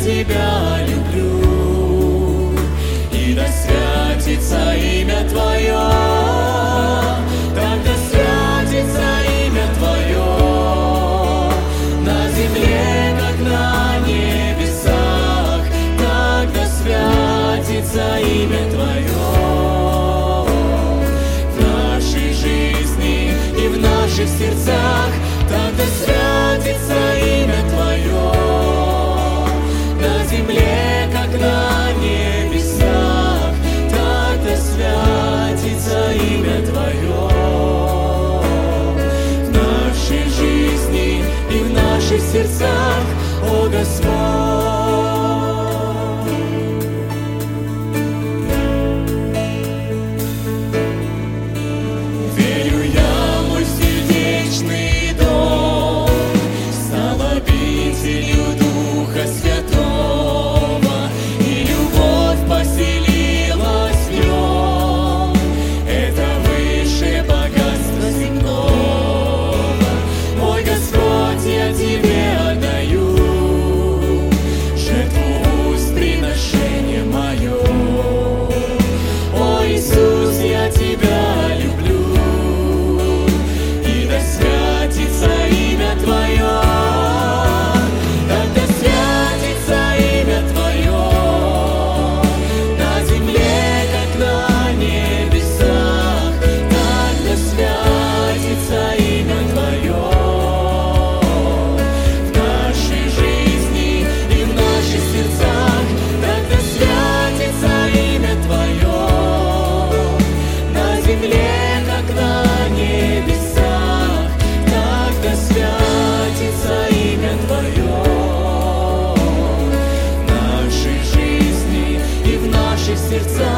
Тебя люблю, и да святится имя Твое, так да святится имя Твое, на земле, как на небесах, так да святится имя Твое, в нашей жизни и в наших сердцах, так да святится имя Твое, на земле, как на небесах, так да святится имя Твое, в нашей жизни и в наших сердцах, о Господь. Верю я, мой сердечный дом стал обителью Духа Святого, и любовь поселилась в нем. Это выше богатства земного. Мой Господь, я Тебе отдаю жертву уст, приношение мое. О Иисус, я Тебя люблю, и да святится имя Твое, так да святится имя Твое, на земле, как на небесах, так да святится имя Твое, в нашей жизни и в наших сердцах, так да святится имя Твое, на земле, как на небесах, так да святится имя Твое, в нашей жизни и в наших сердцах.